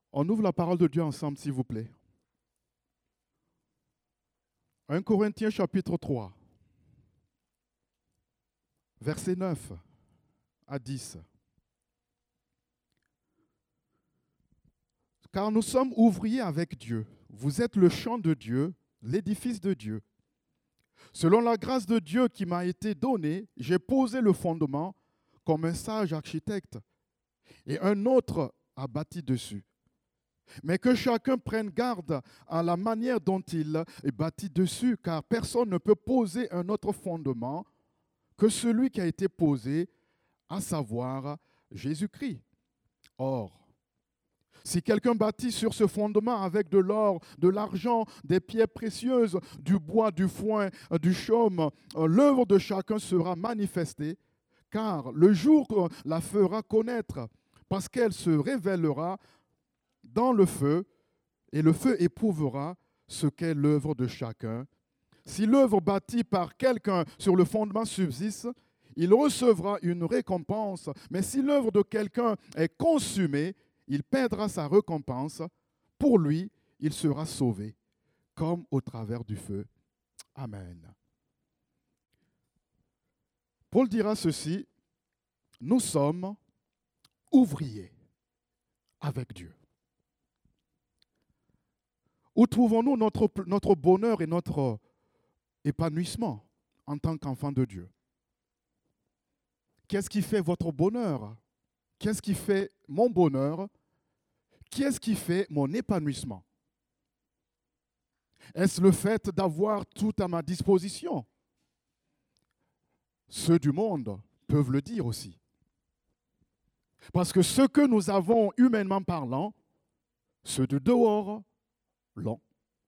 On ouvre la parole de Dieu ensemble, s'il vous plaît. 1 Corinthiens chapitre 3, versets 9 à 10. Car nous sommes ouvriers avec Dieu. Vous êtes le champ de Dieu, l'édifice de Dieu. Selon la grâce de Dieu qui m'a été donnée, j'ai posé le fondement comme un sage architecte, et un autre a bâti dessus. Mais que chacun prenne garde à la manière dont il est bâti dessus, car personne ne peut poser un autre fondement que celui qui a été posé, à savoir Jésus-Christ. Or, si quelqu'un bâtit sur ce fondement avec de l'or, de l'argent, des pierres précieuses, du bois, du foin, du chaume, l'œuvre de chacun sera manifestée, car le jour la fera connaître, parce qu'elle se révélera dans le feu, et le feu éprouvera ce qu'est l'œuvre de chacun. Si l'œuvre bâtie par quelqu'un sur le fondement subsiste, il recevra une récompense, mais si l'œuvre de quelqu'un est consumée, il perdra sa récompense. Pour lui, il sera sauvé, comme au travers du feu. Amen. Paul dira ceci, nous sommes ouvriers avec Dieu. Où trouvons-nous notre bonheur et notre épanouissement en tant qu'enfant de Dieu? Qu'est-ce qui fait votre bonheur? Qu'est-ce qui fait mon bonheur? Qu'est-ce qui fait mon épanouissement? Est-ce le fait d'avoir tout à ma disposition? Ceux du monde peuvent le dire aussi. Parce que ce que nous avons humainement parlant, ceux de dehors l'ont.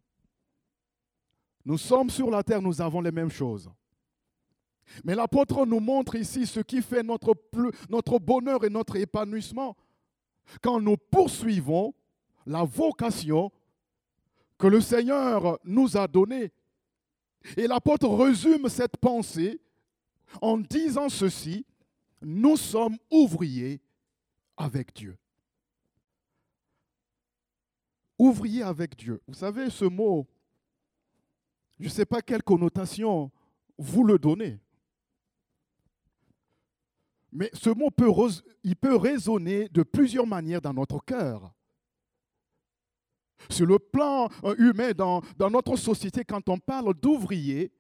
Nous sommes sur la terre, nous avons les mêmes choses. Mais l'apôtre nous montre ici ce qui fait notre bonheur et notre épanouissement quand nous poursuivons la vocation que le Seigneur nous a donnée. Et l'apôtre résume cette pensée en disant ceci, nous sommes ouvriers avec Dieu. Ouvriers avec Dieu. Vous savez, ce mot, je ne sais pas quelle connotation vous le donnez. Mais ce mot il peut résonner de plusieurs manières dans notre cœur. Sur le plan humain, dans notre société, quand on parle d'ouvrier,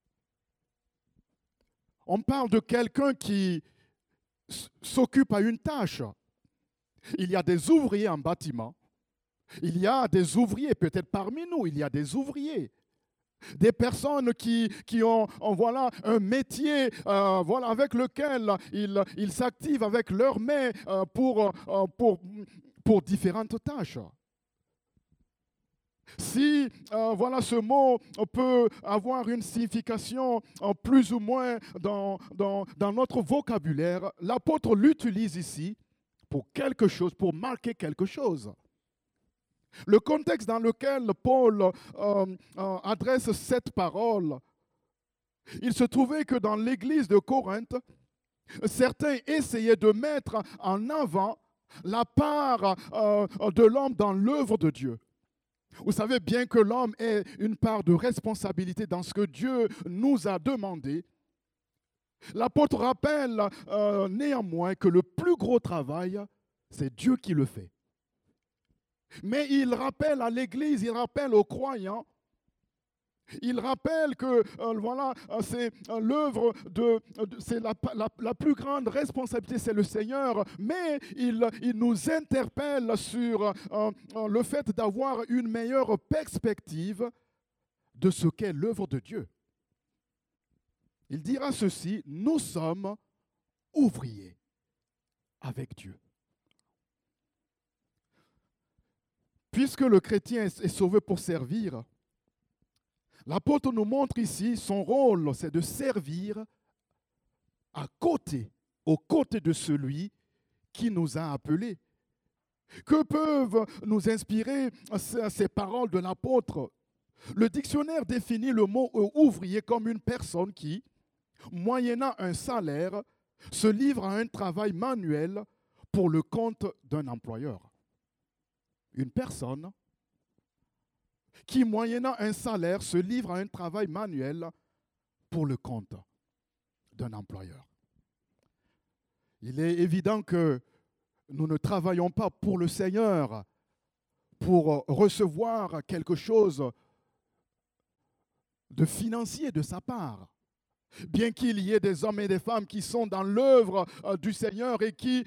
on parle de quelqu'un qui s'occupe à une tâche. Il y a des ouvriers en bâtiment. Il y a des ouvriers, peut-être parmi nous, il y a des ouvriers. Des personnes qui ont voilà, un métier voilà, avec lequel ils s'activent avec leurs mains pour différentes tâches. Si voilà, ce mot peut avoir une signification plus ou moins dans notre vocabulaire, l'apôtre l'utilise ici pour quelque chose, pour marquer quelque chose. Le contexte dans lequel Paul adresse cette parole, il se trouvait que dans l'église de Corinthe, certains essayaient de mettre en avant la part de l'homme dans l'œuvre de Dieu. Vous savez bien que l'homme ait une part de responsabilité dans ce que Dieu nous a demandé. L'apôtre rappelle néanmoins que le plus gros travail, c'est Dieu qui le fait. Mais il rappelle à l'Église, il rappelle aux croyants, il rappelle que voilà, c'est l'œuvre c'est la plus grande responsabilité, c'est le Seigneur, mais il nous interpelle sur le fait d'avoir une meilleure perspective de ce qu'est l'œuvre de Dieu. Il dira ceci, nous sommes ouvriers avec Dieu. Puisque le chrétien est sauvé pour servir, l'apôtre nous montre ici son rôle, c'est de servir aux côtés de celui qui nous a appelés. Que peuvent nous inspirer ces paroles de l'apôtre? Le dictionnaire définit le mot ouvrier comme une personne qui, moyennant un salaire, se livre à un travail manuel pour le compte d'un employeur. une personne qui, moyennant un salaire, se livre à un travail manuel pour le compte d'un employeur. Il est évident que nous ne travaillons pas pour le Seigneur pour recevoir quelque chose de financier de sa part. Bien qu'il y ait des hommes et des femmes qui sont dans l'œuvre du Seigneur et qui,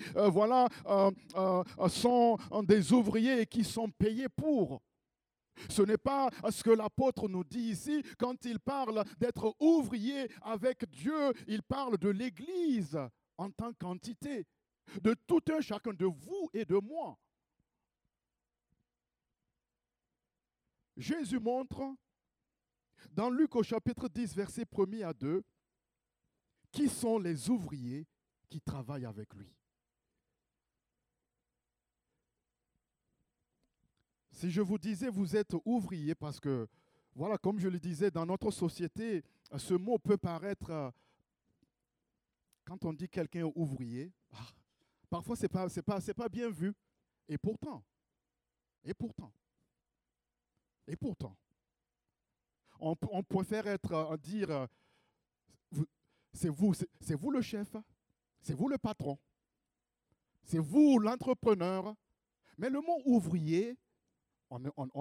sont des ouvriers et qui sont payés pour. Ce n'est pas ce que l'apôtre nous dit ici. Quand il parle d'être ouvrier avec Dieu, il parle de l'Église en tant qu'entité, de tout un chacun de vous et de moi. Jésus montre dans Luc au chapitre 10, versets 1 à 2, qui sont les ouvriers qui travaillent avec lui. Si je vous disais vous êtes ouvrier, parce que, voilà, comme je le disais, dans notre société, ce mot peut paraître, quand on dit quelqu'un est ouvrier, parfois c'est pas bien vu. Et pourtant, on préfère dire, c'est vous le chef, c'est vous le patron, c'est vous l'entrepreneur. Mais le mot ouvrier, on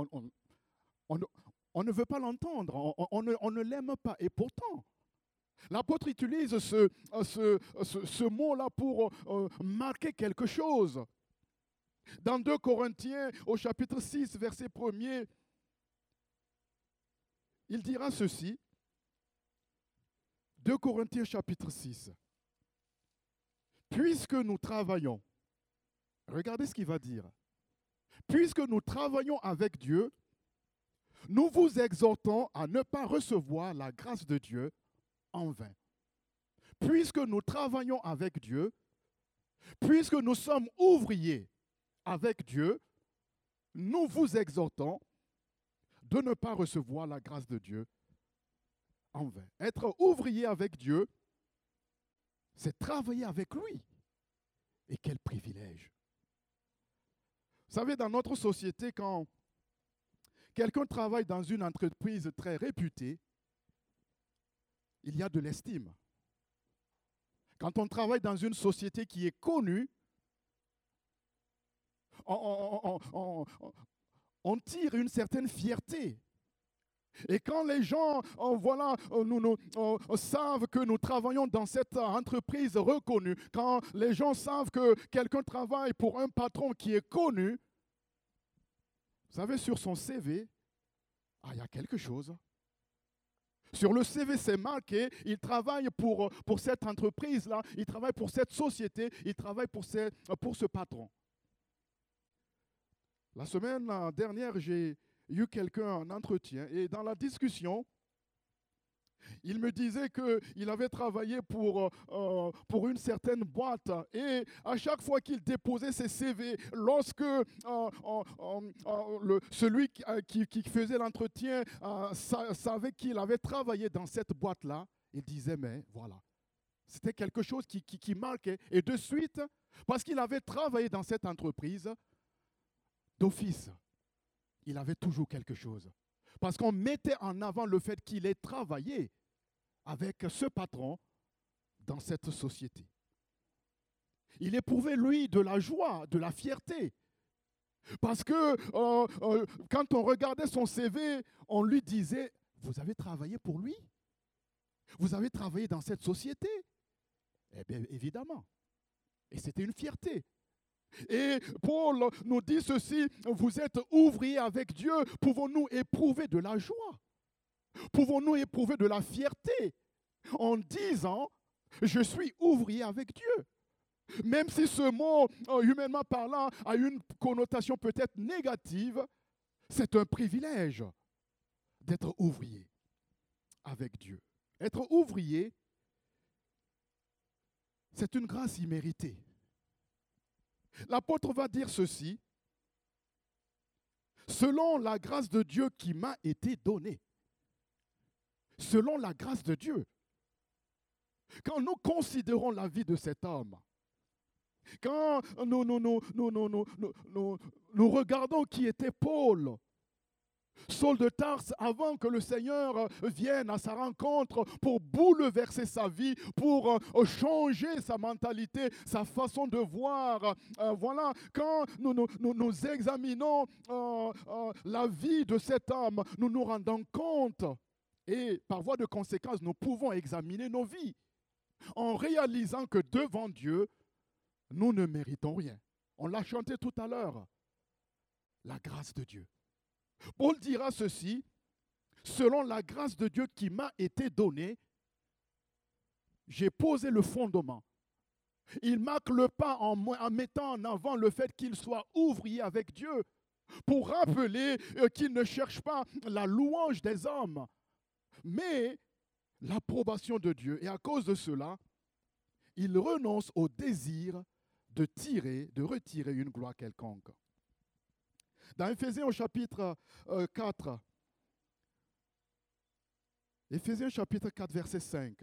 ne veut pas l'entendre, on ne l'aime pas. Et pourtant, l'apôtre utilise ce mot-là pour marquer quelque chose. Dans 2 Corinthiens, au chapitre 6, verset 1er, il dira ceci. 2 Corinthiens, chapitre 6. Puisque nous travaillons, regardez ce qu'il va dire. Puisque nous travaillons avec Dieu, nous vous exhortons à ne pas recevoir la grâce de Dieu en vain. Puisque nous travaillons avec Dieu, puisque nous sommes ouvriers avec Dieu, nous vous exhortons de ne pas recevoir la grâce de Dieu en vain. Être ouvrier avec Dieu, c'est travailler avec lui. Et quel privilège! Vous savez, dans notre société, quand quelqu'un travaille dans une entreprise très réputée, il y a de l'estime. Quand on travaille dans une société qui est connue, on tire une certaine fierté. Et quand les gens savent que nous travaillons dans cette entreprise reconnue, quand les gens savent que quelqu'un travaille pour un patron qui est connu, vous savez, sur son CV, il y a quelque chose. Sur le CV, c'est marqué, il travaille pour cette entreprise-là, il travaille pour cette société, il travaille pour ce patron. La semaine dernière, j'ai eu quelqu'un en entretien et dans la discussion, il me disait qu'il avait travaillé pour une certaine boîte et à chaque fois qu'il déposait ses CV, lorsque celui qui faisait l'entretien savait qu'il avait travaillé dans cette boîte-là, il disait, mais voilà, c'était quelque chose qui marquait. Et de suite, parce qu'il avait travaillé dans cette entreprise, d'office, il avait toujours quelque chose. Parce qu'on mettait en avant le fait qu'il ait travaillé avec ce patron dans cette société. Il éprouvait, lui, de la joie, de la fierté. Parce que quand on regardait son CV, on lui disait, vous avez travaillé pour lui? Vous avez travaillé dans cette société? Eh bien, évidemment. Et c'était une fierté. Et Paul nous dit ceci, vous êtes ouvriers avec Dieu, pouvons-nous éprouver de la joie? Pouvons-nous éprouver de la fierté en disant, je suis ouvrier avec Dieu? Même si ce mot, humainement parlant, a une connotation peut-être négative, c'est un privilège d'être ouvrier avec Dieu. Être ouvrier, c'est une grâce imméritée. L'apôtre va dire ceci, selon la grâce de Dieu qui m'a été donnée. Selon la grâce de Dieu. Quand nous considérons la vie de cet homme, Quand nous regardons qui était Paul, Saul de Tarse, avant que le Seigneur vienne à sa rencontre pour bouleverser sa vie, pour changer sa mentalité, sa façon de voir. Voilà, quand nous examinons la vie de cet homme, nous nous rendons compte, et par voie de conséquence, nous pouvons examiner nos vies en réalisant que devant Dieu, nous ne méritons rien. On l'a chanté tout à l'heure, la grâce de Dieu. Paul dira ceci, selon la grâce de Dieu qui m'a été donnée, j'ai posé le fondement. Il marque le pas en mettant en avant le fait qu'il soit ouvrier avec Dieu, pour rappeler qu'il ne cherche pas la louange des hommes, mais l'approbation de Dieu. Et à cause de cela, il renonce au désir de retirer une gloire quelconque. Dans Éphésiens au chapitre 4, Éphésiens chapitre 4, verset 5,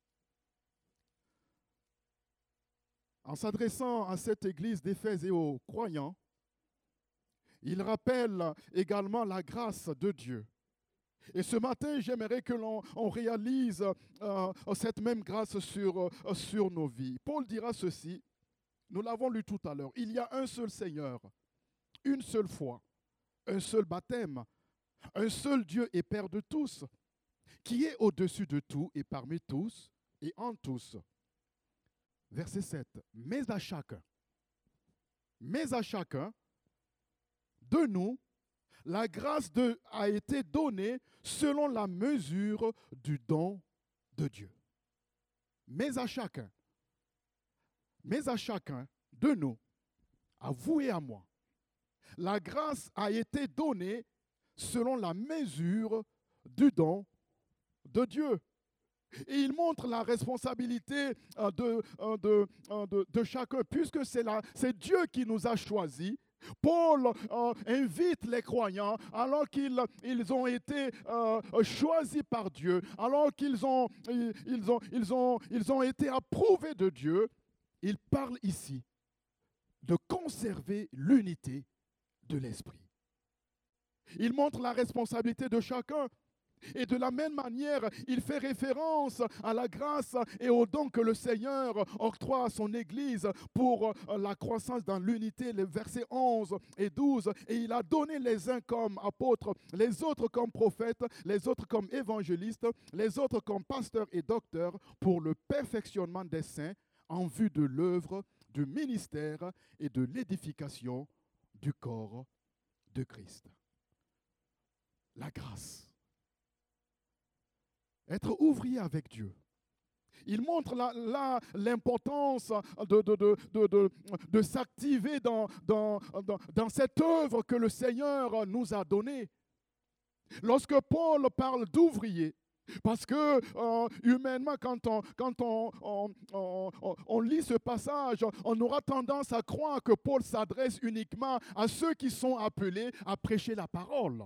en s'adressant à cette église d'Éphèse et aux croyants, il rappelle également la grâce de Dieu. Et ce matin, j'aimerais que l'on réalise cette même grâce sur nos vies. Paul dira ceci, nous l'avons lu tout à l'heure, il y a un seul Seigneur, une seule foi, un seul baptême, un seul Dieu et Père de tous, qui est au-dessus de tout et parmi tous et en tous. Verset 7. Mais à chacun de nous, la grâce a été donnée selon la mesure du don de Dieu. Mais à chacun de nous, à vous et à moi, la grâce a été donnée selon la mesure du don de Dieu. Et il montre la responsabilité de chacun, puisque c'est Dieu qui nous a choisis. Paul invite les croyants, alors qu'ils ont été choisis par Dieu, alors qu'ils ont été approuvés de Dieu. Il parle ici de conserver l'unité de l'esprit. Il montre la responsabilité de chacun. Et de la même manière, il fait référence à la grâce et au don que le Seigneur octroie à son Église pour la croissance dans l'unité, les versets 11 et 12. Et il a donné les uns comme apôtres, les autres comme prophètes, les autres comme évangélistes, les autres comme pasteurs et docteurs pour le perfectionnement des saints en vue de l'œuvre, du ministère et de l'édification du corps de Christ. La grâce. Être ouvrier avec Dieu. Il montre l'importance de s'activer dans cette œuvre que le Seigneur nous a donnée. Lorsque Paul parle d'ouvrier, parce que humainement, quand on lit ce passage, on aura tendance à croire que Paul s'adresse uniquement à ceux qui sont appelés à prêcher la parole.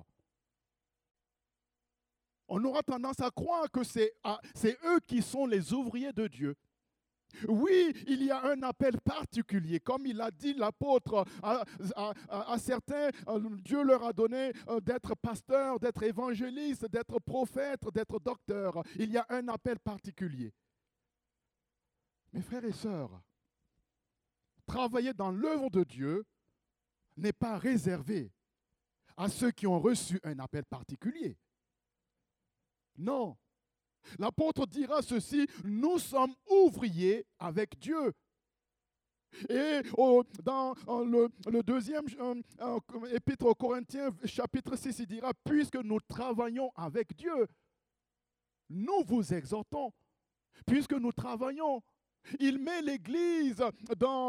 On aura tendance à croire que c'est eux qui sont les ouvriers de Dieu. Oui, il y a un appel particulier. Comme il a dit l'apôtre à certains, Dieu leur a donné d'être pasteur, d'être évangéliste, d'être prophète, d'être docteur. Il y a un appel particulier. Mes frères et sœurs, travailler dans l'œuvre de Dieu n'est pas réservé à ceux qui ont reçu un appel particulier. Non. L'apôtre dira ceci, nous sommes ouvriers avec Dieu. Et dans le deuxième épître aux Corinthiens, chapitre 6, il dira, puisque nous travaillons avec Dieu, nous vous exhortons, puisque nous travaillons. Il met l'Église dans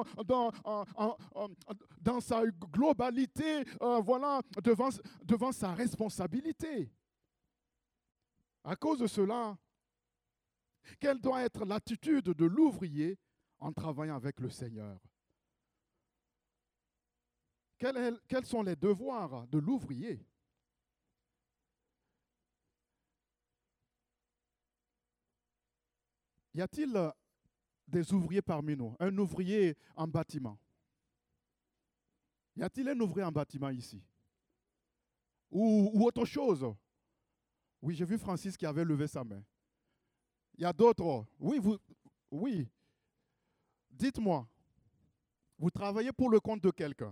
sa globalité, devant sa responsabilité. À cause de cela, quelle doit être l'attitude de l'ouvrier en travaillant avec le Seigneur? Quels sont les devoirs de l'ouvrier? Y a-t-il des ouvriers parmi nous? Un ouvrier en bâtiment. Y a-t-il un ouvrier en bâtiment ici? Ou autre chose? Oui, j'ai vu Francis qui avait levé sa main. Il y a d'autres. Oui. Dites-moi, vous travaillez pour le compte de quelqu'un.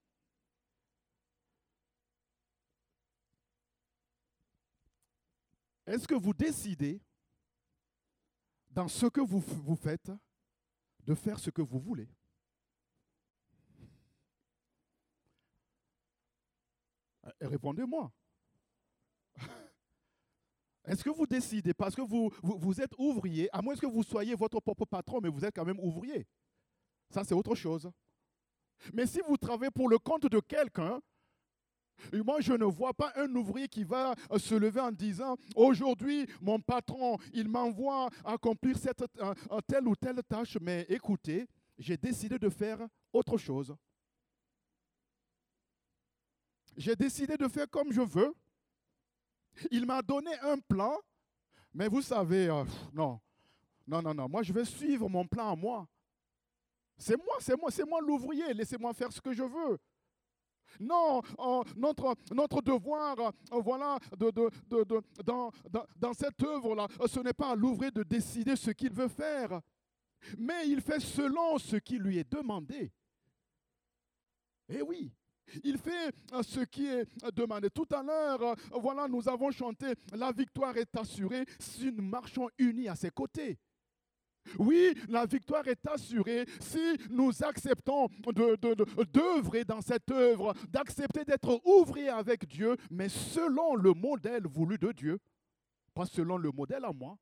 Est-ce que vous décidez, dans ce que vous faites, de faire ce que vous voulez? Répondez-moi. Est-ce que vous décidez, parce que vous êtes ouvrier, à moins que vous soyez votre propre patron, mais vous êtes quand même ouvrier. Ça, c'est autre chose. Mais si vous travaillez pour le compte de quelqu'un, moi, je ne vois pas un ouvrier qui va se lever en disant, aujourd'hui, mon patron, il m'envoie accomplir telle ou telle tâche, mais écoutez, j'ai décidé de faire autre chose. J'ai décidé de faire comme je veux. Il m'a donné un plan, mais vous savez, non, moi je vais suivre mon plan à moi. C'est moi l'ouvrier, laissez-moi faire ce que je veux. Non, notre devoir, voilà, dans cette œuvre-là, ce n'est pas à l'ouvrier de décider ce qu'il veut faire, mais il fait selon ce qui lui est demandé. Eh oui, il fait ce qui est demandé. Tout à l'heure, voilà, nous avons chanté « La victoire est assurée si nous marchons unis à ses côtés ». Oui, la victoire est assurée si nous acceptons d'œuvrer dans cette œuvre, d'accepter d'être ouvriers avec Dieu, mais selon le modèle voulu de Dieu, pas selon le modèle à moi.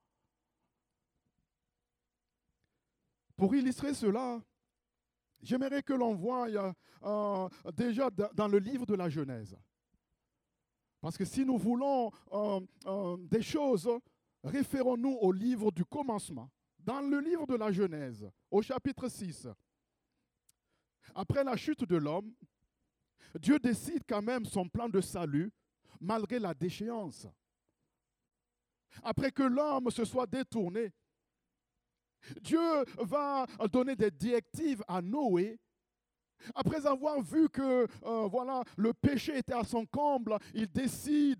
Pour illustrer cela, j'aimerais que l'on voie déjà dans le livre de la Genèse. Parce que si nous voulons des choses, référons-nous au livre du commencement. Dans le livre de la Genèse, au chapitre 6, après la chute de l'homme, Dieu décide quand même son plan de salut, malgré la déchéance. Après que l'homme se soit détourné, Dieu va donner des directives à Noé. Après avoir vu que voilà, le péché était à son comble, il décide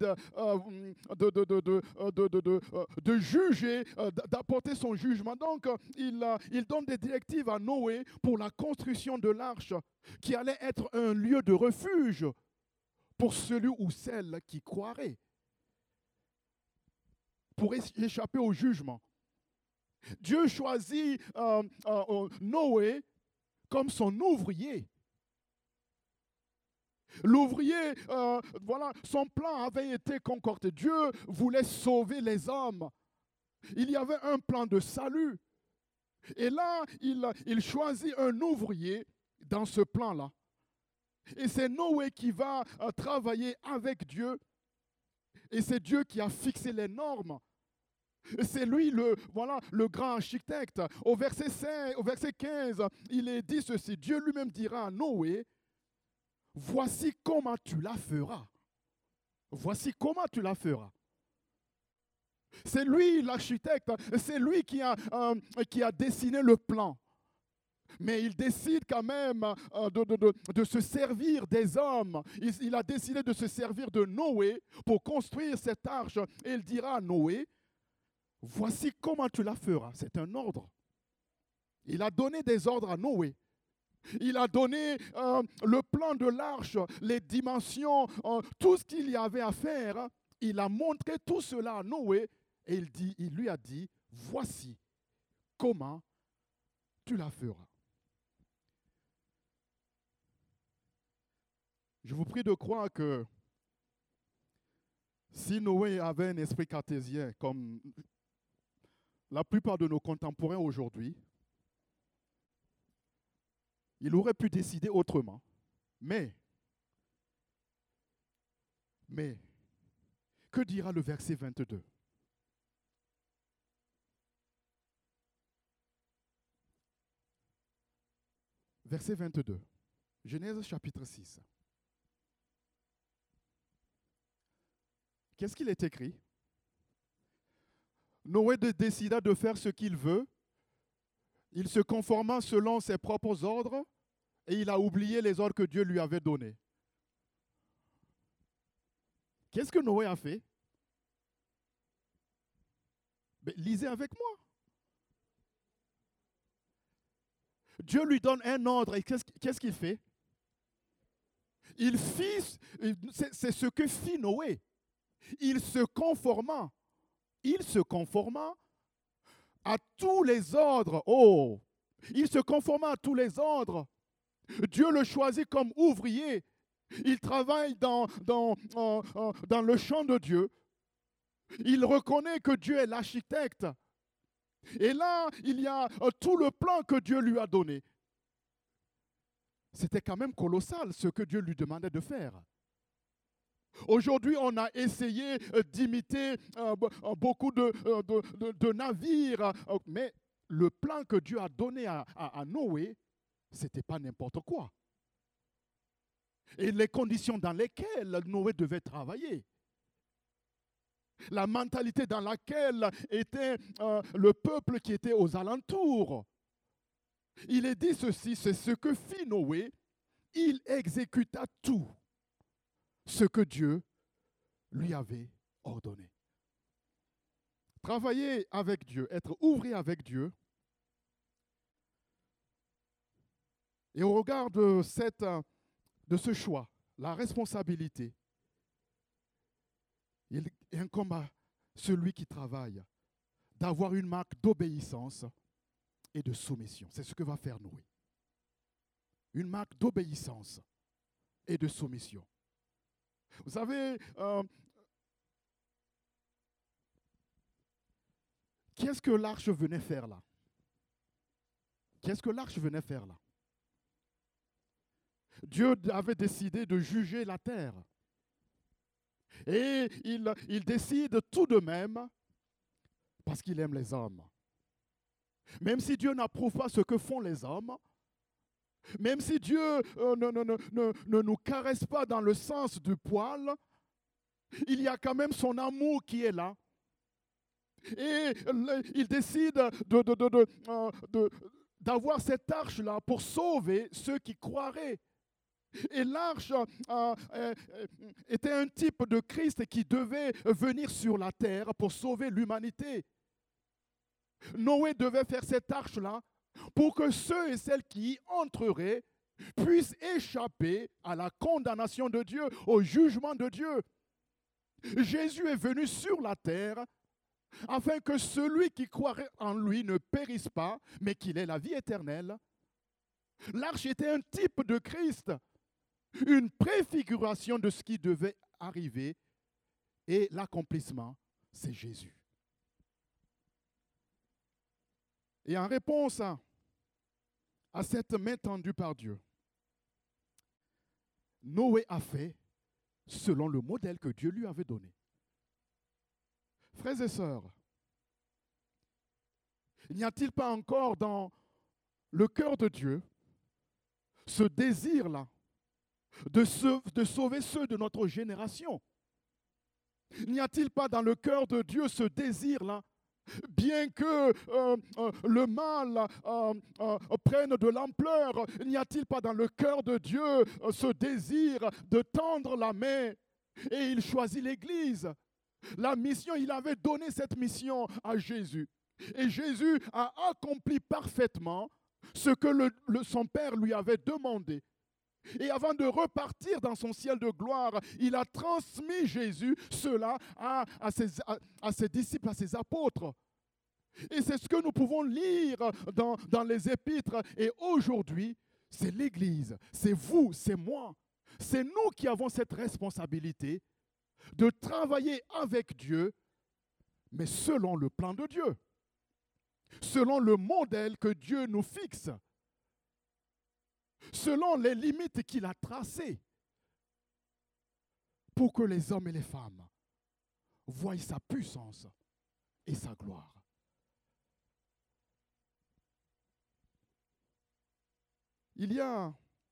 de juger, d'apporter son jugement. Donc, il donne des directives à Noé pour la construction de l'arche, qui allait être un lieu de refuge pour celui ou celle qui croirait, pour échapper au jugement. Dieu choisit Noé comme son ouvrier. L'ouvrier, voilà, son plan avait été concordé. Dieu voulait sauver les hommes. Il y avait un plan de salut. Et là, il choisit un ouvrier dans ce plan-là. Et c'est Noé qui va travailler avec Dieu. Et c'est Dieu qui a fixé les normes. C'est lui le grand architecte. Au verset 15, il est dit ceci. Dieu lui-même dira à Noé, voici comment tu la feras. Voici comment tu la feras. C'est lui l'architecte, c'est lui qui a dessiné le plan. Mais il décide quand même de se servir des hommes. Il a décidé de se servir de Noé pour construire cette arche. Et il dira à Noé, voici comment tu la feras. C'est un ordre. Il a donné des ordres à Noé. Il a donné le plan de l'arche, les dimensions, tout ce qu'il y avait à faire. Il a montré tout cela à Noé et il lui a dit, voici comment tu la feras. Je vous prie de croire que si Noé avait un esprit cartésien comme la plupart de nos contemporains aujourd'hui, il aurait pu décider autrement. Mais, que dira le verset 22? Verset 22, Genèse chapitre 6. Qu'est-ce qu'il est écrit? Noé décida de faire ce qu'il veut, Il se conforma selon ses propres ordres et il a oublié les ordres que Dieu lui avait donnés. Qu'est-ce que Noé a fait? Mais lisez avec moi. Dieu lui donne un ordre et qu'est-ce qu'il fait? C'est ce que fit Noé. Il se conforma à tous les ordres. Oh, il se conforma à tous les ordres. Dieu le choisit comme ouvrier. Il travaille dans le champ de Dieu. Il reconnaît que Dieu est l'architecte. Et là, il y a tout le plan que Dieu lui a donné. C'était quand même colossal ce que Dieu lui demandait de faire. Aujourd'hui, on a essayé d'imiter beaucoup de navires, mais le plan que Dieu a donné à Noé, ce n'était pas n'importe quoi. Et les conditions dans lesquelles Noé devait travailler. La mentalité dans laquelle était le peuple qui était aux alentours. Il est dit ceci, c'est ce que fit Noé, il exécuta tout ce que Dieu lui avait ordonné. Travailler avec Dieu, être ouvrier avec Dieu. Et au regard de ce choix, la responsabilité, il incombe à celui qui travaille d'avoir une marque d'obéissance et de soumission. C'est ce que va faire Noé. Une marque d'obéissance et de soumission. Vous savez, qu'est-ce que l'arche venait faire là? Qu'est-ce que l'arche venait faire là? Dieu avait décidé de juger la terre. Et il décide tout de même, parce qu'il aime les hommes. Même si Dieu n'approuve pas ce que font les hommes, même si Dieu ne nous caresse pas dans le sens du poil, il y a quand même son amour qui est là. Et il décide d'avoir cette arche-là pour sauver ceux qui croiraient. Et l'arche était un type de Christ qui devait venir sur la terre pour sauver l'humanité. Noé devait faire cette arche-là pour que ceux et celles qui y entreraient puissent échapper à la condamnation de Dieu, au jugement de Dieu. Jésus est venu sur la terre afin que celui qui croirait en lui ne périsse pas, mais qu'il ait la vie éternelle. L'arche était un type de Christ, une préfiguration de ce qui devait arriver, et l'accomplissement, c'est Jésus. Et en réponse à cette main tendue par Dieu, Noé a fait selon le modèle que Dieu lui avait donné. Frères et sœurs, n'y a-t-il pas encore dans le cœur de Dieu ce désir-là de sauver ceux de notre génération? N'y a-t-il pas dans le cœur de Dieu ce désir-là, bien que le mal prenne de l'ampleur, n'y a-t-il pas dans le cœur de Dieu ce désir de tendre la main? Et il choisit l'Église. La mission, il avait donné cette mission à Jésus. Et Jésus a accompli parfaitement ce que son Père lui avait demandé. Et avant de repartir dans son ciel de gloire, il a transmis Jésus cela à ses disciples, à ses apôtres. Et c'est ce que nous pouvons lire dans les épîtres. Et aujourd'hui, c'est l'Église, c'est vous, c'est moi. C'est nous qui avons cette responsabilité de travailler avec Dieu, mais selon le plan de Dieu, selon le modèle que Dieu nous fixe, selon les limites qu'il a tracées, pour que les hommes et les femmes voient sa puissance et sa gloire. Il y a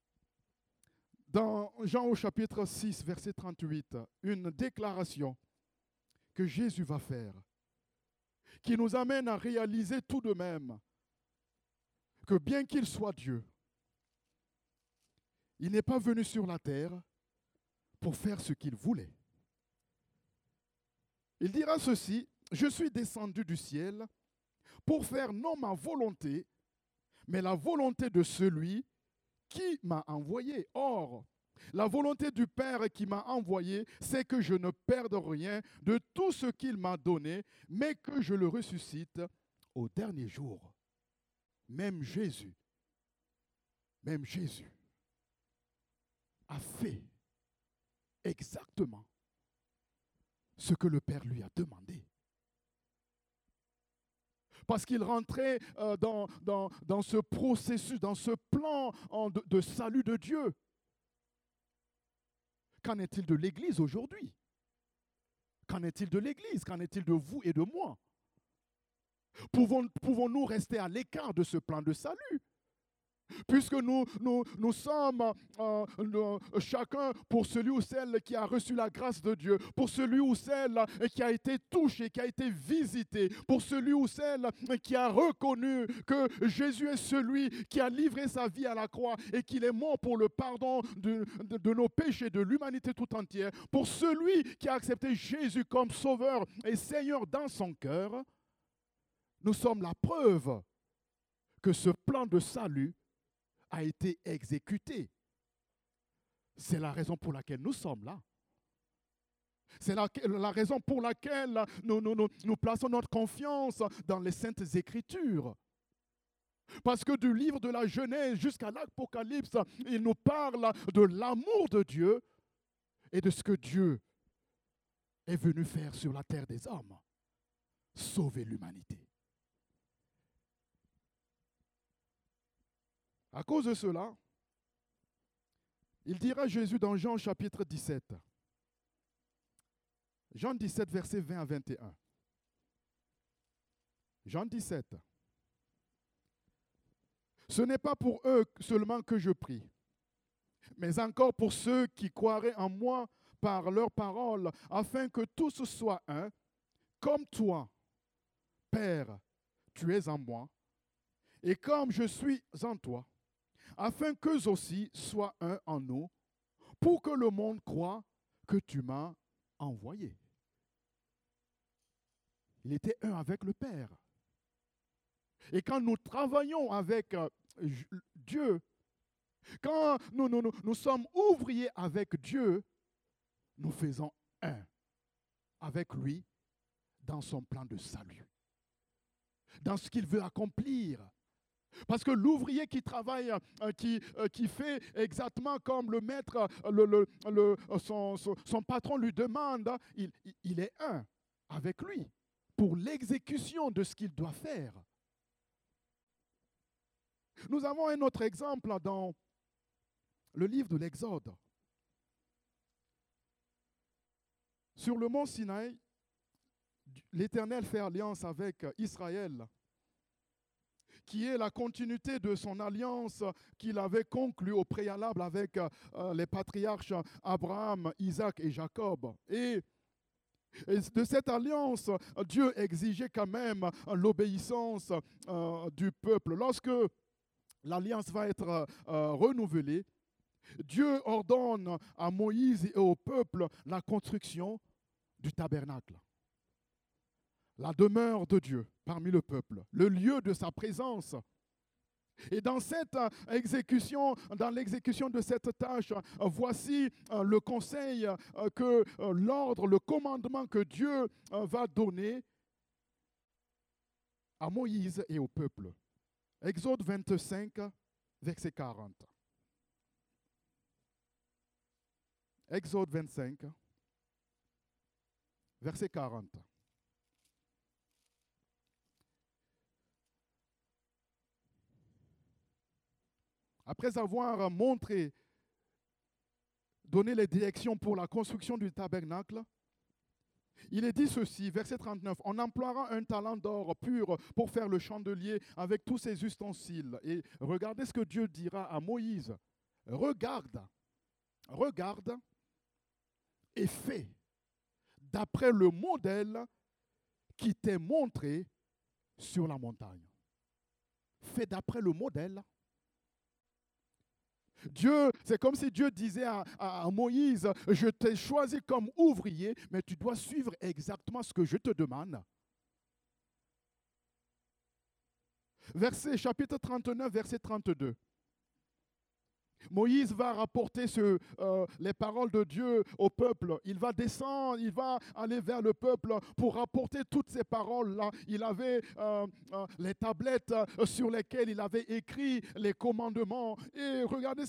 dans Jean au chapitre 6, verset 38, une déclaration que Jésus va faire, qui nous amène à réaliser tout de même que bien qu'il soit Dieu, il n'est pas venu sur la terre pour faire ce qu'il voulait. Il dira ceci, je suis descendu du ciel pour faire non ma volonté, mais la volonté de celui qui m'a envoyé. Or, la volonté du Père qui m'a envoyé, c'est que je ne perde rien de tout ce qu'il m'a donné, mais que je le ressuscite au dernier jour. Même Jésus a fait exactement ce que le Père lui a demandé. Parce qu'il rentrait dans ce processus, dans ce plan de salut de Dieu. Qu'en est-il de l'Église aujourd'hui? Qu'en est-il de l'Église? Qu'en est-il de vous et de moi? Pouvons-nous rester à l'écart de ce plan de salut? Puisque nous sommes chacun pour celui ou celle qui a reçu la grâce de Dieu, pour celui ou celle qui a été touché, qui a été visité, pour celui ou celle qui a reconnu que Jésus est celui qui a livré sa vie à la croix et qu'il est mort pour le pardon de nos péchés, de l'humanité tout entière, pour celui qui a accepté Jésus comme sauveur et Seigneur dans son cœur, nous sommes la preuve que ce plan de salut a été exécuté. C'est la raison pour laquelle nous sommes là. C'est la raison pour laquelle nous plaçons notre confiance dans les Saintes Écritures. Parce que du livre de la Genèse jusqu'à l'Apocalypse, il nous parle de l'amour de Dieu et de ce que Dieu est venu faire sur la terre des hommes. Sauver l'humanité. À cause de cela, il dira Jésus dans Jean chapitre 17. Jean 17, versets 20 à 21. Jean 17. Ce n'est pas pour eux seulement que je prie, mais encore pour ceux qui croiraient en moi par leurs paroles, afin que tous soient un, comme toi, Père, tu es en moi, et comme je suis en toi, afin qu'eux aussi soient un en nous, pour que le monde croie que tu m'as envoyé. Il était un avec le Père. Et quand nous travaillons avec Dieu, quand nous sommes ouvriers avec Dieu, nous faisons un avec lui dans son plan de salut, dans ce qu'il veut accomplir. Parce que l'ouvrier qui travaille, qui fait exactement comme le maître, son patron lui demande, il est un avec lui pour l'exécution de ce qu'il doit faire. Nous avons un autre exemple dans le livre de l'Exode. Sur le mont Sinaï, l'Éternel fait alliance avec Israël, qui est la continuité de son alliance qu'il avait conclue au préalable avec les patriarches Abraham, Isaac et Jacob. Et de cette alliance, Dieu exigeait quand même l'obéissance du peuple. Lorsque l'alliance va être renouvelée, Dieu ordonne à Moïse et au peuple la construction du tabernacle. La demeure de Dieu parmi le peuple, le lieu de sa présence. Et dans cette exécution, dans l'exécution de cette tâche, voici le conseil que l'ordre, le commandement que Dieu va donner à Moïse et au peuple. Exode 25, verset 40. Exode 25, verset 40. Après avoir donné les directions pour la construction du tabernacle, il est dit ceci, verset 39, « On emploiera un talent d'or pur pour faire le chandelier avec tous ses ustensiles. » Et regardez ce que Dieu dira à Moïse. « Regarde et fais d'après le modèle qui t'est montré sur la montagne. » fait d'après le modèle. Dieu, c'est comme si Dieu disait à Moïse, je t'ai choisi comme ouvrier, mais tu dois suivre exactement ce que je te demande. Chapitre 39, verset 32. Moïse va rapporter les paroles de Dieu au peuple. Il va descendre, il va aller vers le peuple pour rapporter toutes ces paroles-là. Il avait les tablettes sur lesquelles il avait écrit les commandements. Et regardez ce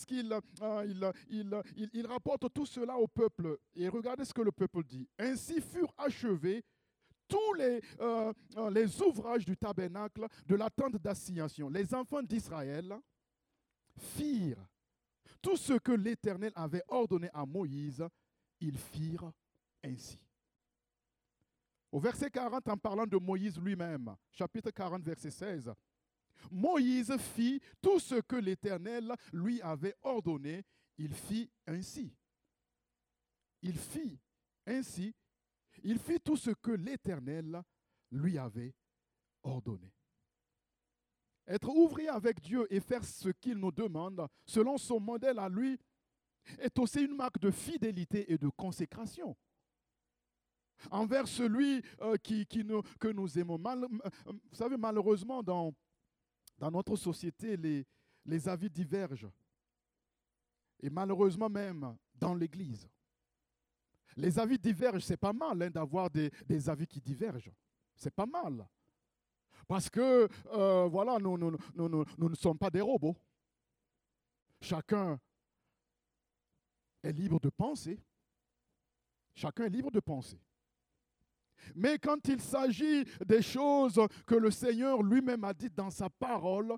il rapporte tout cela au peuple. Et regardez ce que le peuple dit. Ainsi furent achevés tous les ouvrages du tabernacle, de la tente d'assignation. Les enfants d'Israël firent tout ce que l'Éternel avait ordonné à Moïse, ils firent ainsi. Au verset 40, en parlant de Moïse lui-même, chapitre 40, verset 16, Moïse fit tout ce que l'Éternel lui avait ordonné, il fit ainsi. Il fit ainsi, il fit tout ce que l'Éternel lui avait ordonné. Être ouvrier avec Dieu et faire ce qu'il nous demande, selon son modèle à lui, est aussi une marque de fidélité et de consécration envers celui que nous aimons. Vous savez, malheureusement, dans notre société, les avis divergent. Et malheureusement même, dans l'Église. Les avis divergent, c'est pas mal d'avoir des avis qui divergent. C'est pas mal. Parce que, voilà, nous ne sommes pas des robots. Chacun est libre de penser. Chacun est libre de penser. Mais quand il s'agit des choses que le Seigneur lui-même a dites dans sa parole,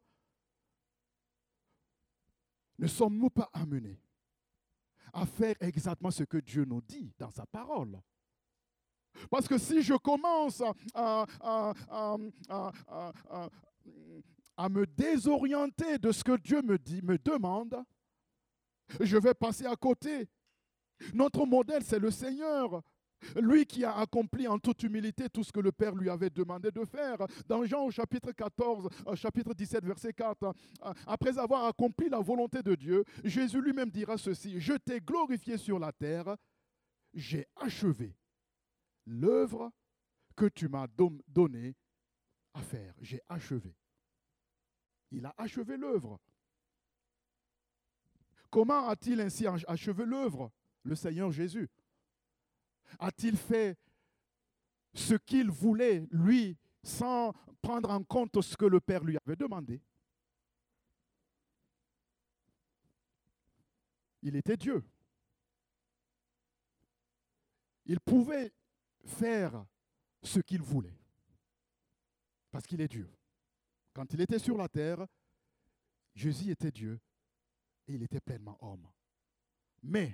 ne sommes-nous pas amenés à faire exactement ce que Dieu nous dit dans sa parole? Parce que si je commence à me désorienter de ce que Dieu me demande, je vais passer à côté. Notre modèle, c'est le Seigneur. Lui qui a accompli en toute humilité tout ce que le Père lui avait demandé de faire. Dans Jean au chapitre 14, chapitre 17, verset 4, après avoir accompli la volonté de Dieu, Jésus lui-même dira ceci: je t'ai glorifié sur la terre, j'ai achevé l'œuvre que tu m'as donnée à faire. J'ai achevé. Il a achevé l'œuvre. Comment a-t-il ainsi achevé l'œuvre, le Seigneur Jésus? A-t-il fait ce qu'il voulait, lui, sans prendre en compte ce que le Père lui avait demandé? Il était Dieu. Il pouvait faire ce qu'il voulait, parce qu'il est Dieu. Quand il était sur la terre, Jésus était Dieu et il était pleinement homme. Mais,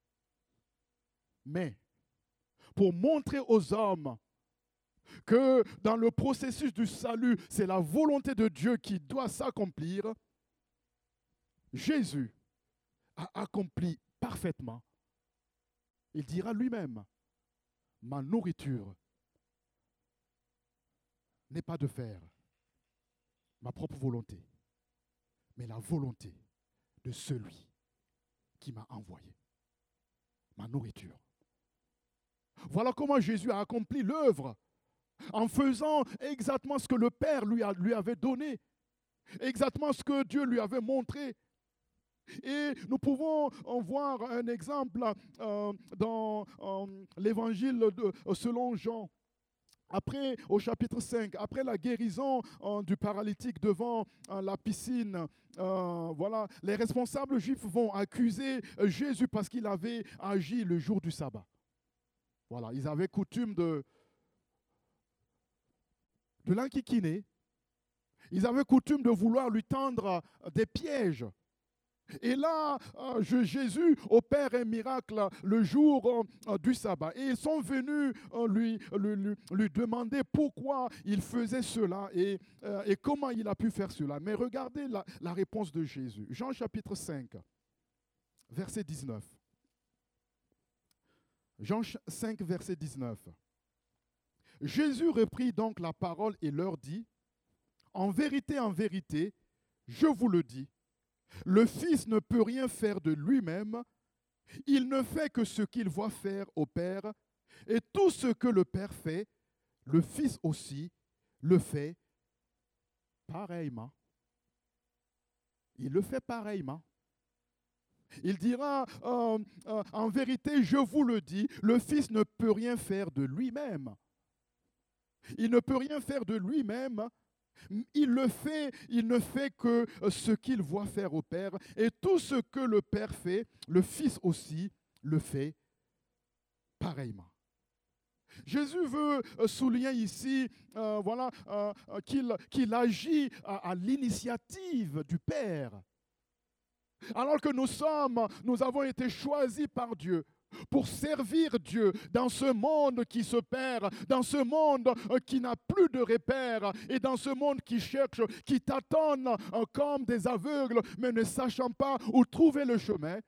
pour montrer aux hommes que dans le processus du salut, c'est la volonté de Dieu qui doit s'accomplir, Jésus a accompli parfaitement. Il dira lui-même: ma nourriture n'est pas de faire ma propre volonté, mais la volonté de celui qui m'a envoyé. Ma nourriture. Voilà comment Jésus a accompli l'œuvre, en faisant exactement ce que le Père lui avait donné, exactement ce que Dieu lui avait montré. Et nous pouvons en voir un exemple dans l'évangile selon Jean. Après, au chapitre 5, après la guérison du paralytique devant la piscine, voilà, les responsables juifs vont accuser Jésus parce qu'il avait agi le jour du sabbat. Voilà, ils avaient coutume de l'enquiquiner. Ils avaient coutume de vouloir lui tendre des pièges. Et là, Jésus opère un miracle le jour du sabbat. Et ils sont venus lui demander pourquoi il faisait cela et comment il a pu faire cela. Mais regardez la réponse de Jésus. Jean chapitre 5, verset 19. Jean 5, verset 19. Jésus reprit donc la parole et leur dit: en vérité, je vous le dis, le Fils ne peut rien faire de lui-même, il ne fait que ce qu'il voit faire au Père, et tout ce que le Père fait, le Fils aussi le fait pareillement. Il le fait pareillement. Il dira, en vérité, je vous le dis, le Fils ne peut rien faire de lui-même. Il ne peut rien faire de lui-même. Il le fait, il ne fait que ce qu'il voit faire au Père. Et tout ce que le Père fait, le Fils aussi le fait pareillement. Jésus veut souligner ici qu'il agit à l'initiative du Père. Alors que nous avons été choisis par Dieu pour servir Dieu dans ce monde qui se perd, dans ce monde qui n'a plus de repères et dans ce monde qui cherche, qui tâtonne comme des aveugles, mais ne sachant pas où trouver le chemin.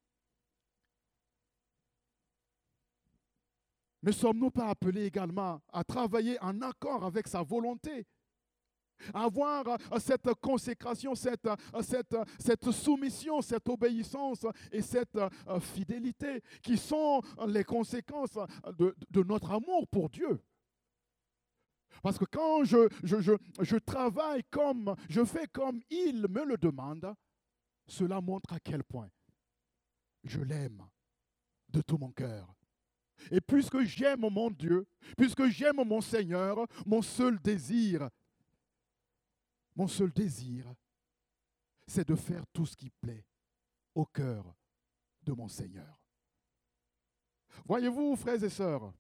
Ne sommes-nous pas appelés également à travailler en accord avec sa volonté? Avoir cette consécration, cette soumission, cette obéissance et cette fidélité qui sont les conséquences de notre amour pour Dieu. Parce que quand je travaille comme, je fais comme il me le demande, cela montre à quel point je l'aime de tout mon cœur. Et puisque j'aime mon Dieu, puisque j'aime mon Seigneur, mon seul désir, c'est de faire tout ce qui plaît au cœur de mon Seigneur. Voyez-vous, frères et sœurs,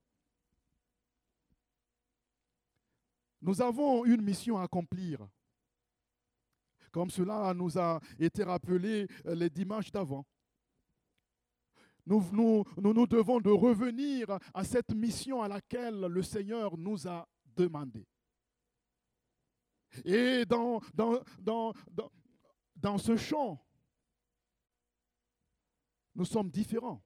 nous avons une mission à accomplir, comme cela nous a été rappelé les dimanches d'avant. Nous devons de revenir à cette mission à laquelle le Seigneur nous a demandé. Et dans ce champ, nous sommes différents.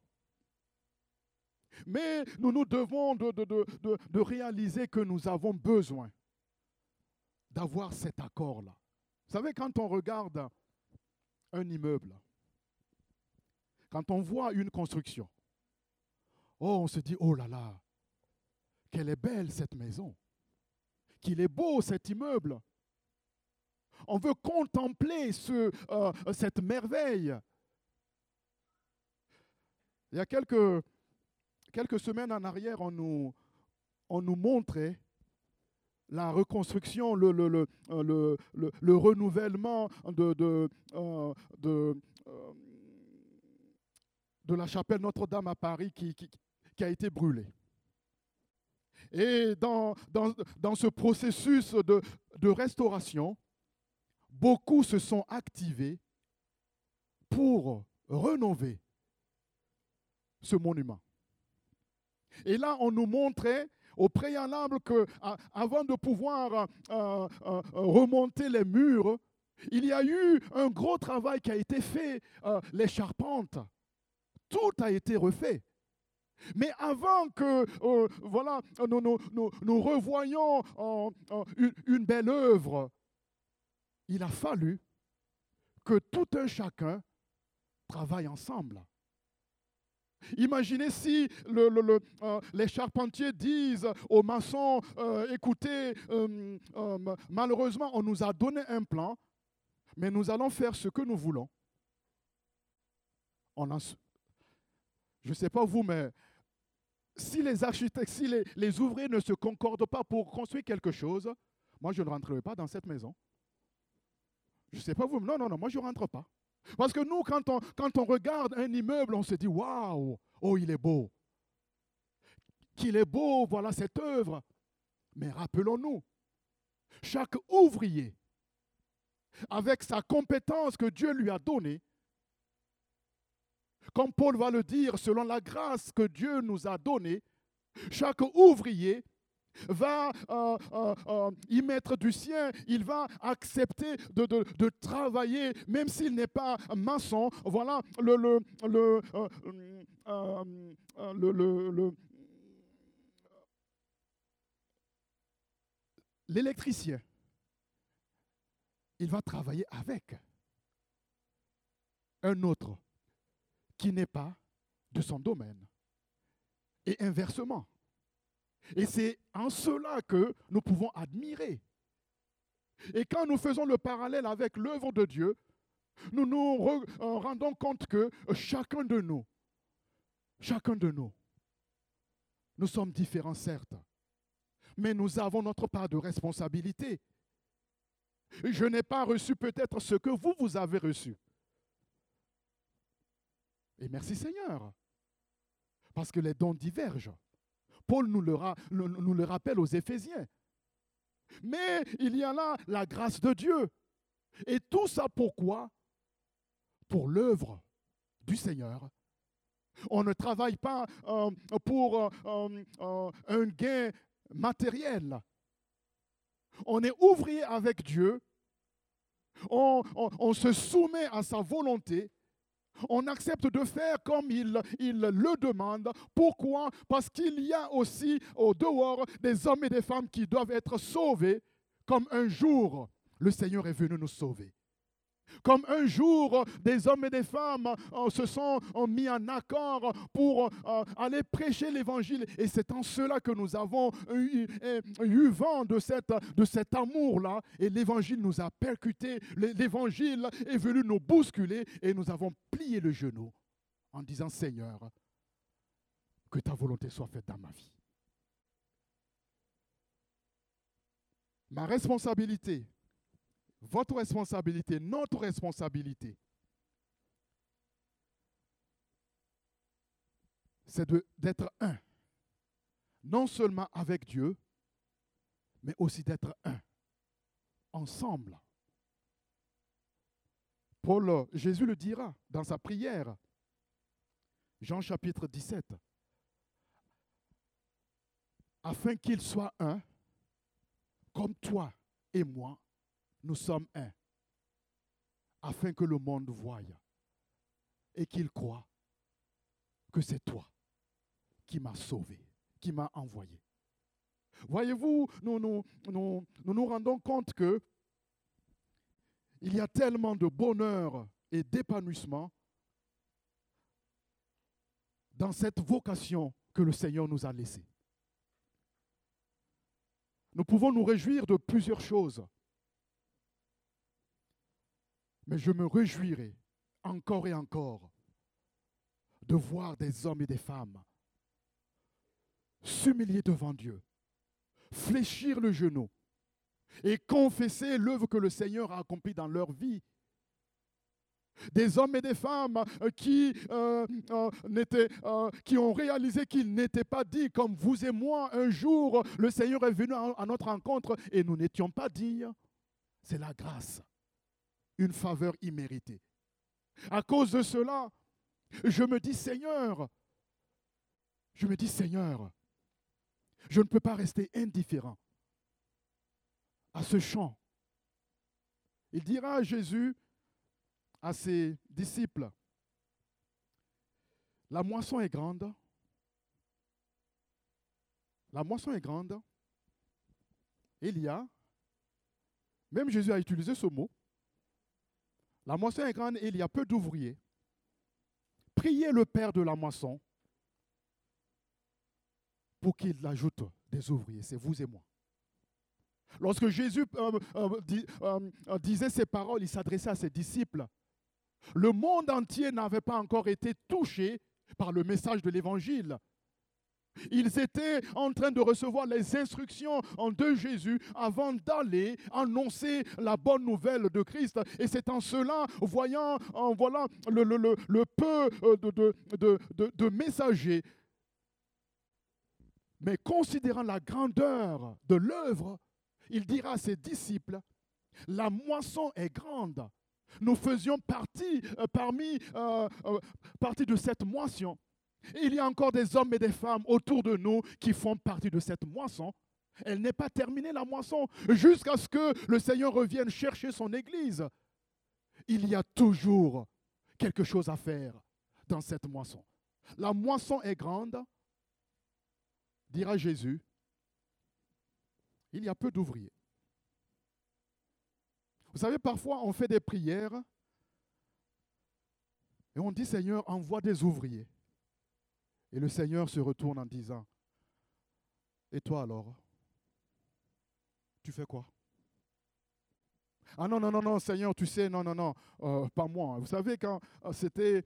Mais nous devons de réaliser que nous avons besoin d'avoir cet accord-là. Vous savez, quand on regarde un immeuble, quand on voit une construction, on se dit, oh là là, qu'elle est belle cette maison, qu'il est beau cet immeuble. On veut contempler cette merveille. Il y a quelques semaines en arrière, on nous montrait la reconstruction, le renouvellement de la chapelle Notre-Dame à Paris qui a été brûlée. Et dans ce processus de restauration, beaucoup se sont activés pour rénover ce monument. Et là, on nous montrait au préalable qu'avant de pouvoir remonter les murs, il y a eu un gros travail qui a été fait, les charpentes. Tout a été refait. Mais avant que nous revoyions une belle œuvre, il a fallu que tout un chacun travaille ensemble. Imaginez si les charpentiers disent aux maçons, écoutez, malheureusement, on nous a donné un plan, mais nous allons faire ce que nous voulons. Je ne sais pas vous, mais si les architectes, si les ouvriers ne se concordent pas pour construire quelque chose, moi je ne rentrerai pas dans cette maison. Je ne sais pas vous, non, moi je ne rentre pas. Parce que nous, quand on regarde un immeuble, on se dit, waouh, oh il est beau. Qu'il est beau, voilà cette œuvre. Mais rappelons-nous, chaque ouvrier, avec sa compétence que Dieu lui a donnée, comme Paul va le dire, selon la grâce que Dieu nous a donnée, chaque ouvrier va y mettre du sien, il va accepter de travailler, même s'il n'est pas maçon. Voilà l'électricien. il va travailler avec un autre qui n'est pas de son domaine. Et inversement. Et c'est en cela que nous pouvons admirer. Et quand nous faisons le parallèle avec l'œuvre de Dieu, nous nous rendons compte que chacun de nous, nous sommes différents certes, mais nous avons notre part de responsabilité. Je n'ai pas reçu peut-être ce que vous avez reçu. Et merci Seigneur, parce que les dons divergent. Paul nous le rappelle aux Éphésiens. Mais il y a là la grâce de Dieu. Et tout ça pourquoi? Pour l'œuvre du Seigneur. On ne travaille pas pour un gain matériel. On est ouvrier avec Dieu. On se soumet à sa volonté. On accepte de faire comme il le demande. Pourquoi? Parce qu'il y a aussi au dehors des hommes et des femmes qui doivent être sauvés, comme un jour le Seigneur est venu nous sauver. Comme un jour, des hommes et des femmes se sont mis en accord pour aller prêcher l'Évangile. Et c'est en cela que nous avons eu vent de cet amour-là. Et l'Évangile nous a percutés. L'Évangile est venu nous bousculer et nous avons plié le genou en disant, Seigneur, que ta volonté soit faite dans ma vie. Ma responsabilité, votre responsabilité, notre responsabilité, c'est d'être un. Non seulement avec Dieu, mais aussi d'être un. Ensemble. Jésus le dira dans sa prière. Jean chapitre 17. Afin qu'il soit un, comme toi et moi, nous sommes un, afin que le monde voie et qu'il croie que c'est toi qui m'as sauvé, qui m'as envoyé. Voyez-vous, nous nous rendons compte que il y a tellement de bonheur et d'épanouissement dans cette vocation que le Seigneur nous a laissée. Nous pouvons nous réjouir de plusieurs choses. Mais je me réjouirai encore et encore de voir des hommes et des femmes s'humilier devant Dieu, fléchir le genou et confesser l'œuvre que le Seigneur a accomplie dans leur vie. Des hommes et des femmes qui ont réalisé qu'ils n'étaient pas dits comme vous et moi. Un jour, le Seigneur est venu à notre rencontre et nous n'étions pas dits. C'est la grâce. Une faveur imméritée. À cause de cela, je me dis, Seigneur, je ne peux pas rester indifférent à ce chant. Il dira à Jésus, à ses disciples, la moisson est grande. La moisson est grande. Même Jésus a utilisé ce mot, la moisson est grande et il y a peu d'ouvriers. Priez le Père de la moisson pour qu'il ajoute des ouvriers. C'est vous et moi. Lorsque Jésus disait ces paroles, il s'adressait à ses disciples. Le monde entier n'avait pas encore été touché par le message de l'Évangile. Ils étaient en train de recevoir les instructions de Jésus avant d'aller annoncer la bonne nouvelle de Christ. Et c'est en cela, voyant voilà, le peu de messagers, mais considérant la grandeur de l'œuvre, il dira à ses disciples, la moisson est grande. Nous faisions partie de cette moisson. Et il y a encore des hommes et des femmes autour de nous qui font partie de cette moisson. Elle n'est pas terminée, la moisson, jusqu'à ce que le Seigneur revienne chercher son Église. Il y a toujours quelque chose à faire dans cette moisson. La moisson est grande, dira Jésus. Il y a peu d'ouvriers. Vous savez, parfois, on fait des prières et on dit, Seigneur, envoie des ouvriers. Et le Seigneur se retourne en disant, et toi alors, tu fais quoi? Ah non, non, non, non, Seigneur, tu sais, non, non, non, pas moi. Vous savez, quand c'était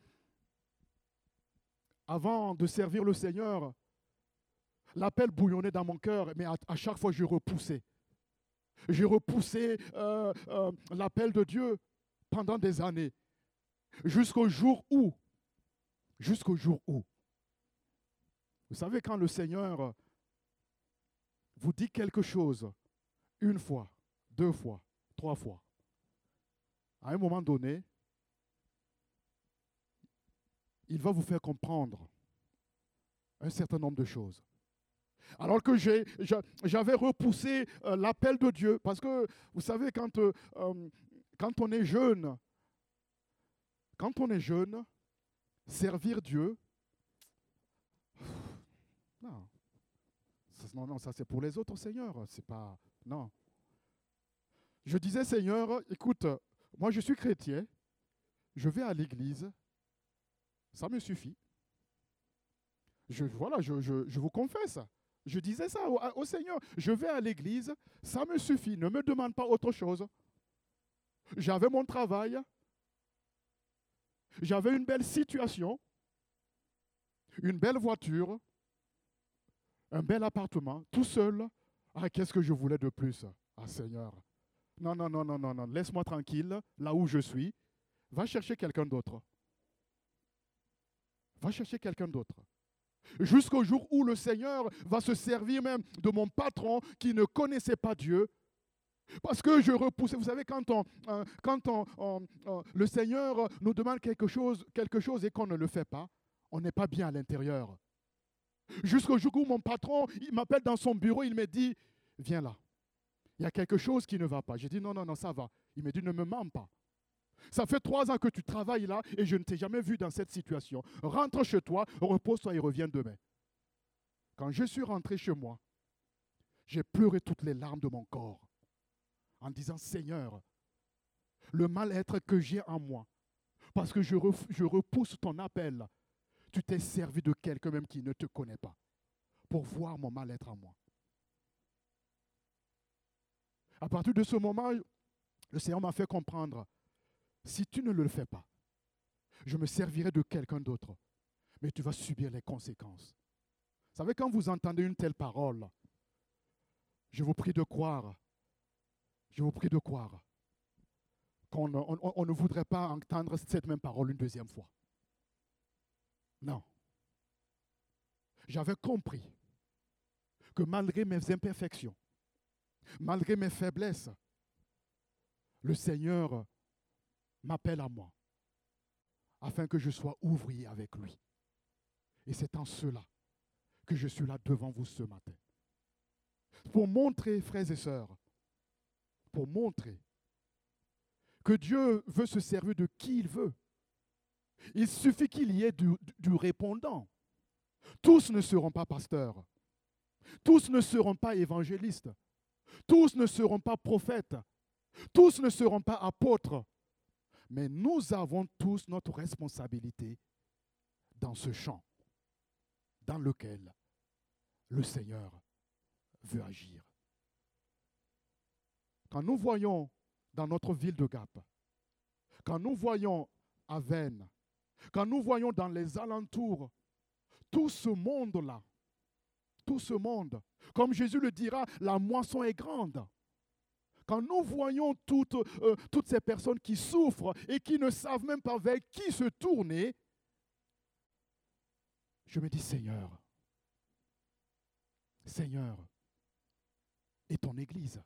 avant de servir le Seigneur, l'appel bouillonnait dans mon cœur, mais à chaque fois, je repoussais. J'ai repoussé l'appel de Dieu pendant des années, jusqu'au jour où, vous savez, quand le Seigneur vous dit quelque chose, une fois, deux fois, trois fois, à un moment donné, il va vous faire comprendre un certain nombre de choses. Alors que j'avais repoussé l'appel de Dieu, parce que vous savez, quand on est jeune, servir Dieu, non, non, ça c'est pour les autres, Seigneur, c'est pas, non. Je disais, Seigneur, écoute, moi je suis chrétien, je vais à l'église, ça me suffit. Je vous confesse. Je disais ça au Seigneur. Je vais à l'église, ça me suffit. Ne me demande pas autre chose. J'avais mon travail. J'avais une belle situation. Une belle voiture. Un bel appartement. Tout seul. Ah, qu'est-ce que je voulais de plus? Ah, Seigneur. Non, non, non, non, non, non. Laisse-moi tranquille, là où je suis. Va chercher quelqu'un d'autre. Va chercher quelqu'un d'autre. Jusqu'au jour où le Seigneur va se servir même de mon patron qui ne connaissait pas Dieu. Parce que je repoussais. Vous savez, quand le Seigneur nous demande quelque chose et qu'on ne le fait pas, on n'est pas bien à l'intérieur. Jusqu'au jour où mon patron, il m'appelle dans son bureau, il me dit, viens là. Il y a quelque chose qui ne va pas. J'ai dit, non, non, non, ça va. Il me dit, ne me mens pas. Ça fait 3 ans que tu travailles là et je ne t'ai jamais vu dans cette situation. Rentre chez toi, repose-toi et reviens demain. Quand je suis rentré chez moi, j'ai pleuré toutes les larmes de mon corps en disant, Seigneur, le mal-être que j'ai en moi, parce que je repousse ton appel, tu t'es servi de quelqu'un même qui ne te connaît pas pour voir mon mal-être en moi. À partir de ce moment, le Seigneur m'a fait comprendre, si tu ne le fais pas, je me servirai de quelqu'un d'autre, mais tu vas subir les conséquences. Vous savez, quand vous entendez une telle parole, je vous prie de croire qu'on ne voudrait pas entendre cette même parole une deuxième fois. Non. J'avais compris que malgré mes imperfections, malgré mes faiblesses, le Seigneur m'appelle à moi afin que je sois ouvrier avec lui. Et c'est en cela que je suis là devant vous ce matin. Pour montrer, frères et sœurs, pour montrer que Dieu veut se servir de qui il veut. Il suffit qu'il y ait du répondant. Tous ne seront pas pasteurs. Tous ne seront pas évangélistes. Tous ne seront pas prophètes. Tous ne seront pas apôtres. Mais nous avons tous notre responsabilité dans ce champ dans lequel le Seigneur veut agir. Quand nous voyons dans notre ville de Gap, quand nous voyons à Vennes, quand nous voyons dans les alentours, tout ce monde-là, tout ce monde, comme Jésus le dira, la moisson est grande. Quand nous voyons toutes ces personnes qui souffrent et qui ne savent même pas vers qui se tourner, je me dis, Seigneur, et ton Église?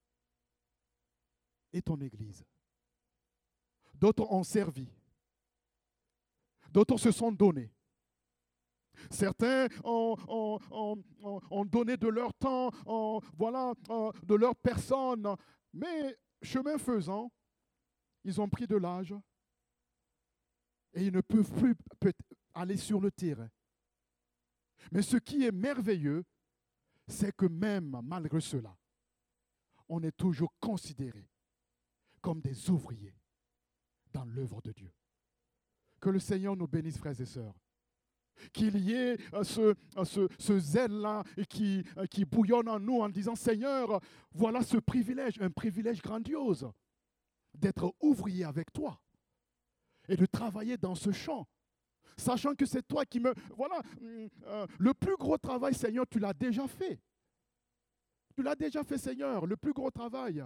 Et ton Église? D'autres ont servi. D'autres se sont donnés. Certains ont donné de leur temps, de leur personne. Mais chemin faisant, ils ont pris de l'âge et ils ne peuvent plus aller sur le terrain. Mais ce qui est merveilleux, c'est que même malgré cela, on est toujours considéré comme des ouvriers dans l'œuvre de Dieu. Que le Seigneur nous bénisse, frères et sœurs. Qu'il y ait ce zèle-là qui bouillonne en nous en disant, Seigneur, voilà ce privilège, un privilège grandiose d'être ouvrier avec toi et de travailler dans ce champ, sachant que c'est toi qui me... Voilà, le plus gros travail, Seigneur, tu l'as déjà fait. Tu l'as déjà fait, Seigneur, le plus gros travail.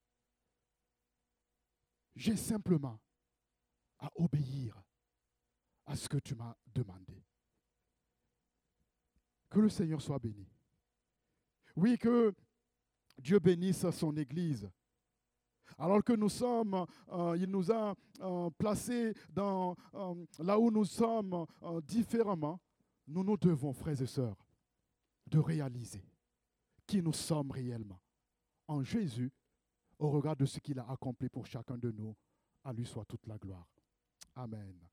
J'ai simplement à obéir à ce que tu m'as demandé. Que le Seigneur soit béni. Oui, que Dieu bénisse son Église. Alors que nous sommes, il nous a placés là où nous sommes différemment, nous devons, frères et sœurs, de réaliser qui nous sommes réellement en Jésus au regard de ce qu'il a accompli pour chacun de nous. À lui soit toute la gloire. Amen.